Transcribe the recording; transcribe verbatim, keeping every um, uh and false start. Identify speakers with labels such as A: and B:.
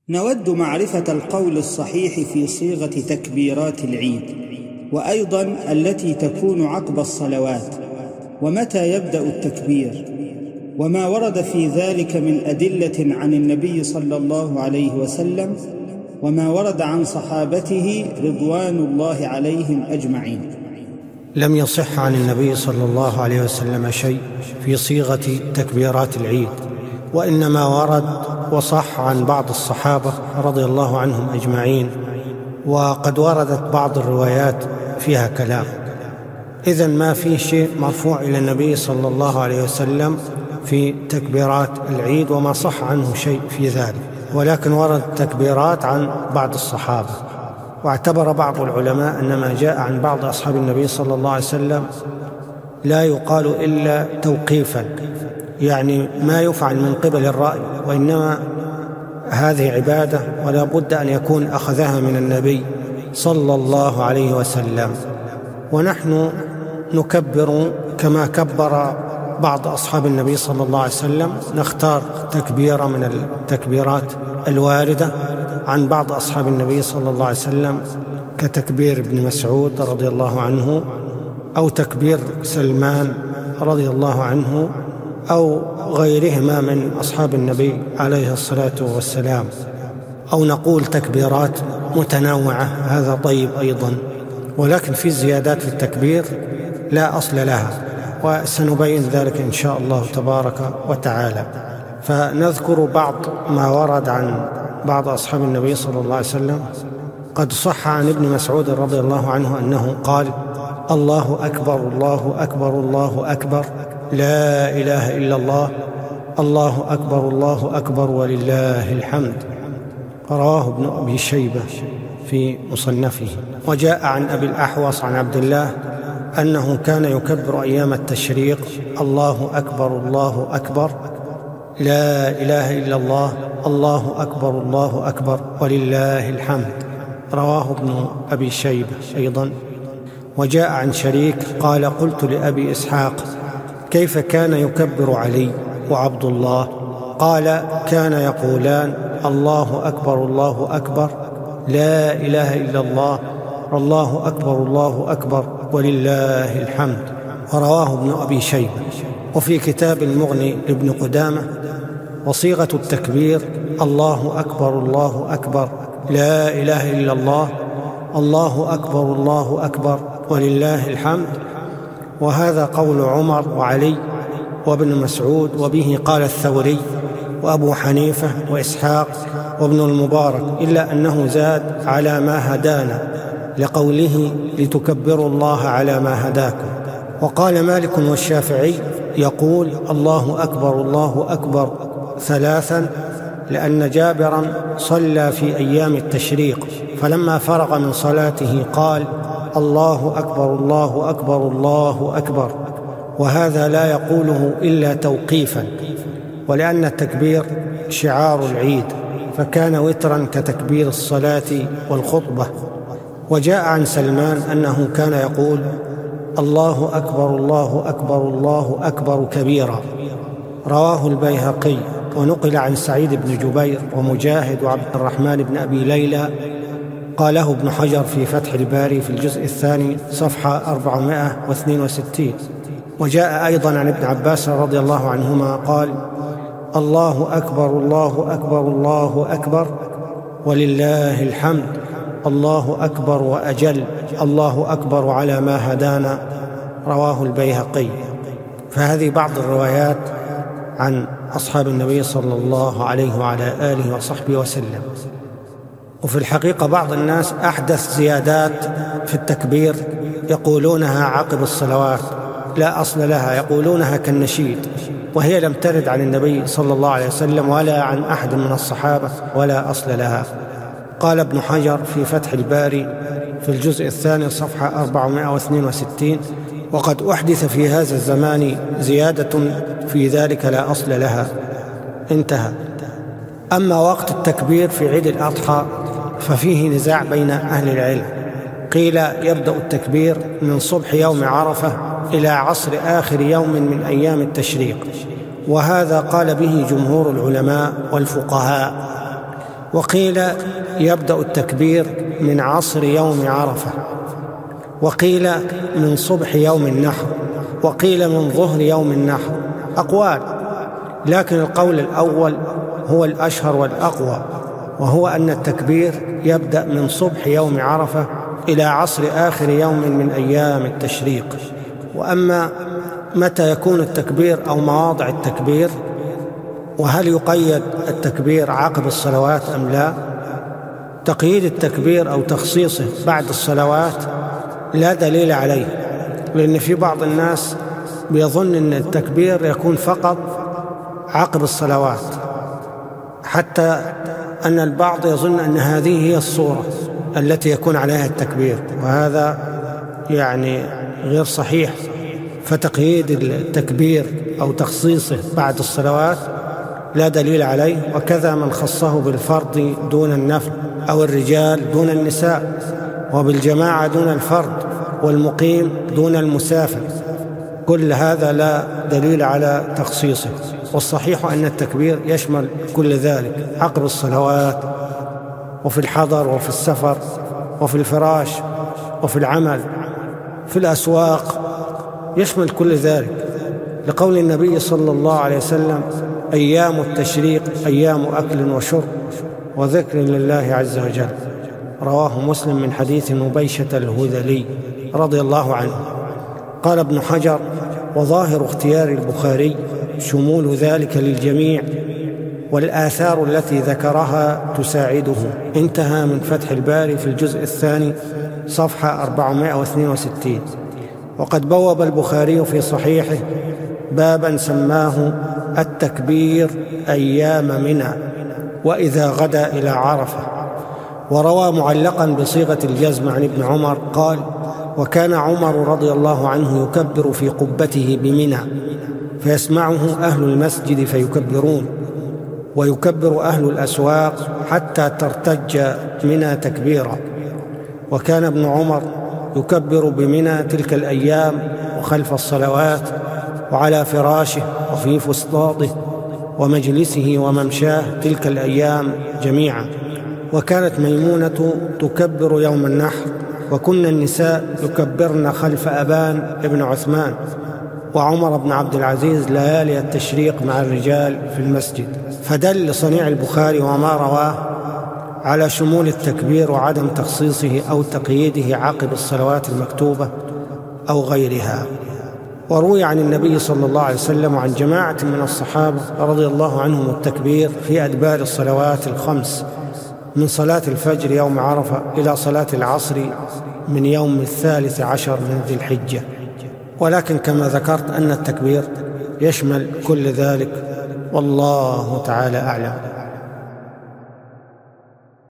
A: نود معرفة القول الصحيح في صيغة تكبيرات العيد، وأيضا التي تكون عقب الصلوات، ومتى يبدأ التكبير، وما ورد في ذلك من أدلة عن النبي صلى الله عليه وسلم، وما ورد عن صحابته رضوان الله عليهم أجمعين.
B: لم يصح عن النبي صلى الله عليه وسلم شيء في صيغة تكبيرات العيد، وإنما ورد وصح عن بعض الصحابة رضي الله عنهم أجمعين، وقد وردت بعض الروايات فيها كلام. إذن ما في شيء مرفوع إلى النبي صلى الله عليه وسلم في تكبيرات العيد، وما صح عنه شيء في ذلك، ولكن ورد تكبيرات عن بعض الصحابة. واعتبر بعض العلماء أن ما جاء عن بعض أصحاب النبي صلى الله عليه وسلم لا يقال إلا توقيفا، يعني ما يفعل من قبل الرأي، وإنما هذه عبادة ولا بد أن يكون أخذها من النبي صلى الله عليه وسلم. ونحن نكبر كما كبر بعض أصحاب النبي صلى الله عليه وسلم، نختار تكبيرة من التكبيرات الواردة عن بعض أصحاب النبي صلى الله عليه وسلم، كتكبير ابن مسعود رضي الله عنه، أو تكبير سلمان رضي الله عنه، أو غيرهما من أصحاب النبي عليه الصلاة والسلام، أو نقول تكبيرات متنوعة، هذا طيب أيضا. ولكن في زيادات في التكبير لا أصل لها، وسنبين ذلك إن شاء الله تبارك وتعالى. فنذكر بعض ما ورد عن بعض أصحاب النبي صلى الله عليه وسلم. قد صح عن ابن مسعود رضي الله عنه أنه قال: الله أكبر الله أكبر الله أكبر، لا إله إلا الله، الله أكبر الله أكبر ولله الحمد. رواه ابن أبي شيبة في مصنفه. وجاء عن أبي الأحوص عن عبد الله أنه كان يكبر أيام التشريق: الله أكبر الله أكبر، لا إله إلا الله، الله أكبر الله أكبر ولله الحمد. رواه ابن أبي شيبة أيضا. وجاء عن شريك قال: قلت لأبي إسحاق: كيف كان يكبر علي وعبد الله؟ قال: كان يقولان: الله أكبر الله أكبر، لا إله إلا الله، الله أكبر الله أكبر ولله الحمد. ورواه ابن أبي شيبة. وفي كتاب المغني لابن قدامة: وصيغة التكبير الله أكبر الله أكبر، لا إله إلا الله، الله أكبر الله أكبر ولله الحمد. وهذا قول عمر وعلي وابن مسعود، وبه قال الثوري وأبو حنيفة وإسحاق وابن المبارك، إلا أنه زاد: على ما هدانا، لقوله: لتكبروا الله على ما هداكم. وقال مالك والشافعي يقول: الله أكبر الله أكبر ثلاثا، لأن جابرا صلى في أيام التشريق، فلما فرغ من صلاته قال: الله أكبر الله أكبر الله أكبر. وهذا لا يقوله إلا توقيفا، ولأن التكبير شعار العيد، فكان وترا كتكبير الصلاة والخطبة. وجاء عن سلمان أنه كان يقول: الله أكبر الله أكبر الله أكبر كبيرا. رواه البيهقي. ونقل عن سعيد بن جبير ومجاهد وعبد الرحمن بن أبي ليلى، قاله ابن حجر في فتح الباري في الجزء الثاني صفحة أربعمائة واثنين وستين. وجاء أيضا عن ابن عباس رضي الله عنهما قال: الله أكبر الله أكبر الله أكبر ولله الحمد، الله أكبر وأجل، الله أكبر على ما هدانا. رواه البيهقي. فهذه بعض الروايات عن أصحاب النبي صلى الله عليه وعلى آله وصحبه وسلم. وفي الحقيقة بعض الناس أحدث زيادات في التكبير يقولونها عقب الصلوات، لا أصل لها، يقولونها كالنشيد، وهي لم ترد عن النبي صلى الله عليه وسلم ولا عن أحد من الصحابة، ولا أصل لها. قال ابن حجر في فتح الباري في الجزء الثاني صفحة أربعمائة واثنين وستين: وقد أحدث في هذا الزمان زيادة في ذلك لا أصل لها. انتهى. أما وقت التكبير في عيد الأضحى ففيه نزاع بين أهل العلم. قيل يبدأ التكبير من صبح يوم عرفة إلى عصر آخر يوم من أيام التشريق، وهذا قال به جمهور العلماء والفقهاء. وقيل يبدأ التكبير من عصر يوم عرفة، وقيل من صبح يوم النحر، وقيل من ظهر يوم النحر، أقوال، لكن القول الأول هو الأشهر والأقوى، وهو أن التكبير يبدأ من صبح يوم عرفة إلى عصر آخر يوم من أيام التشريق. وأما متى يكون التكبير أو مواضع التكبير، وهل يقيد التكبير عقب الصلوات أم لا، تقييد التكبير أو تخصيصه بعد الصلوات لا دليل عليه، لأن في بعض الناس بيظن أن التكبير يكون فقط عقب الصلوات، حتى أن البعض يظن أن هذه هي الصورة التي يكون عليها التكبير، وهذا يعني غير صحيح. فتقييد التكبير أو تخصيصه بعد الصلوات لا دليل عليه، وكذا من خصه بالفرض دون النفل، أو الرجال دون النساء، وبالجماعة دون الفرد، والمقيم دون المسافر، كل هذا لا دليل على تخصيصه. والصحيح أن التكبير يشمل كل ذلك عقب الصلوات، وفي الحضر، وفي السفر، وفي الفراش، وفي العمل، في الأسواق، يشمل كل ذلك، لقول النبي صلى الله عليه وسلم: أيام التشريق أيام أكل وشرب وذكر لله عز وجل. رواه مسلم من حديث مبيشة الهذلي رضي الله عنه. قال ابن حجر: وظاهر اختيار البخاري شمول ذلك للجميع، والآثار التي ذكرها تساعده. انتهى من فتح الباري في الجزء الثاني صفحة أربعمائة واثنين وستين. وقد بوب البخاري في صحيحه بابا سماه التكبير أيام منى وإذا غدا إلى عرفة. وروى معلقا بصيغة الجزم عن ابن عمر قال: وكان عمر رضي الله عنه يكبر في قبته بمنى، فيسمعه أهل المسجد فيكبرون، ويكبر أهل الأسواق حتى ترتج منى تكبيرا. وكان ابن عمر يكبر بمنى تلك الأيام وخلف الصلوات، وعلى فراشه، وفي فسطاطه، ومجلسه وممشاه تلك الأيام جميعا. وكانت ميمونة تكبر يوم النحر، وكن النساء يكبرن خلف أبان ابن عثمان وعمر بن عبد العزيز ليالي التشريق مع الرجال في المسجد. فدل صنيع البخاري وما رواه على شمول التكبير وعدم تخصيصه أو تقييده عقب الصلوات المكتوبة أو غيرها. وروي عن النبي صلى الله عليه وسلم وعن جماعة من الصحابة رضي الله عنهم التكبير في أدبار الصلوات الخمس، من صلاة الفجر يوم عرفة إلى صلاة العصر من يوم الثالث عشر من ذي الحجة. ولكن كما ذكرت أن التكبير يشمل كل ذلك، والله تعالى أعلم.